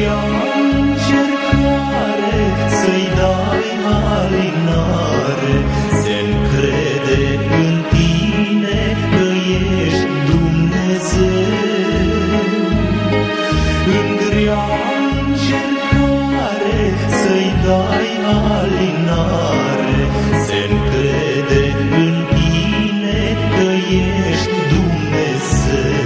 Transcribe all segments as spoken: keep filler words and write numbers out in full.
grea încercare să-i dai alinare, se-ncrede în tine că ești Dumnezeu. În grea încercare să-i dai alinare, se-ncrede în tine că ești Dumnezeu.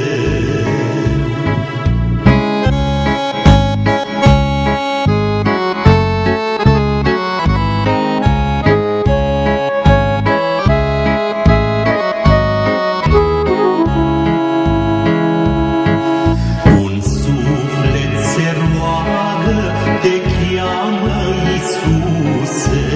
Te cheamă Iisuse,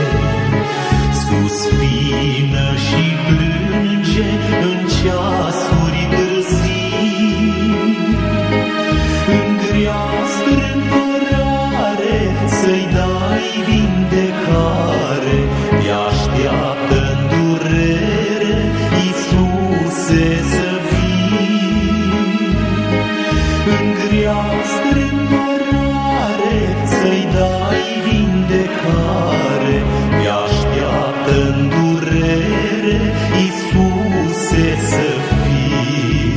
suspină și plânge în ceasuri târzii. În grea strâmtorare să-i dai vindecare, te așteaptă în durere, Iisuse, să vii. În grea strâmtorare să-i dai vindecare, te așteaptă în durere, Iisuse, să fii.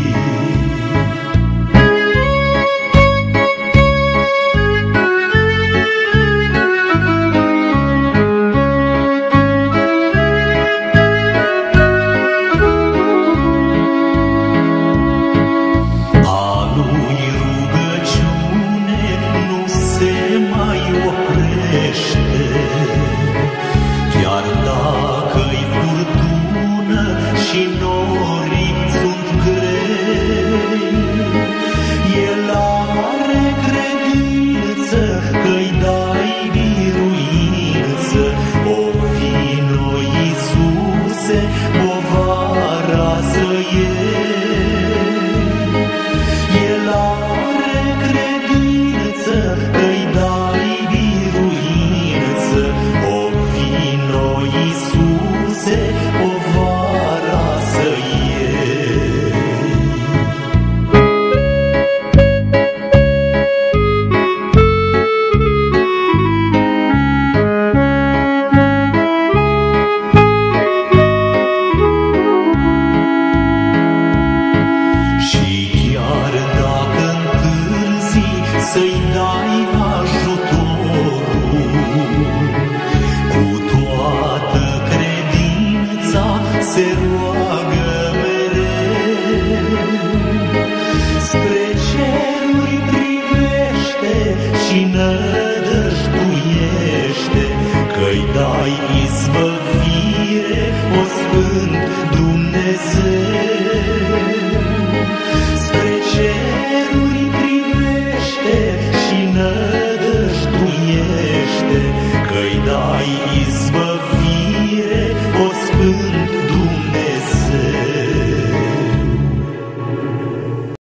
A lui rugăciune nu se mai oprește, chiar dacă-i furtună și norii sunt grei. El are credință că-i dai biruință, o vino, Iisuse, povara să iei. El are credință că-i dai biruință, o vino, Iisuse, povara să iei. Și chiar dacă întârzi să-i dai ajutorul, cu toată credința se roagă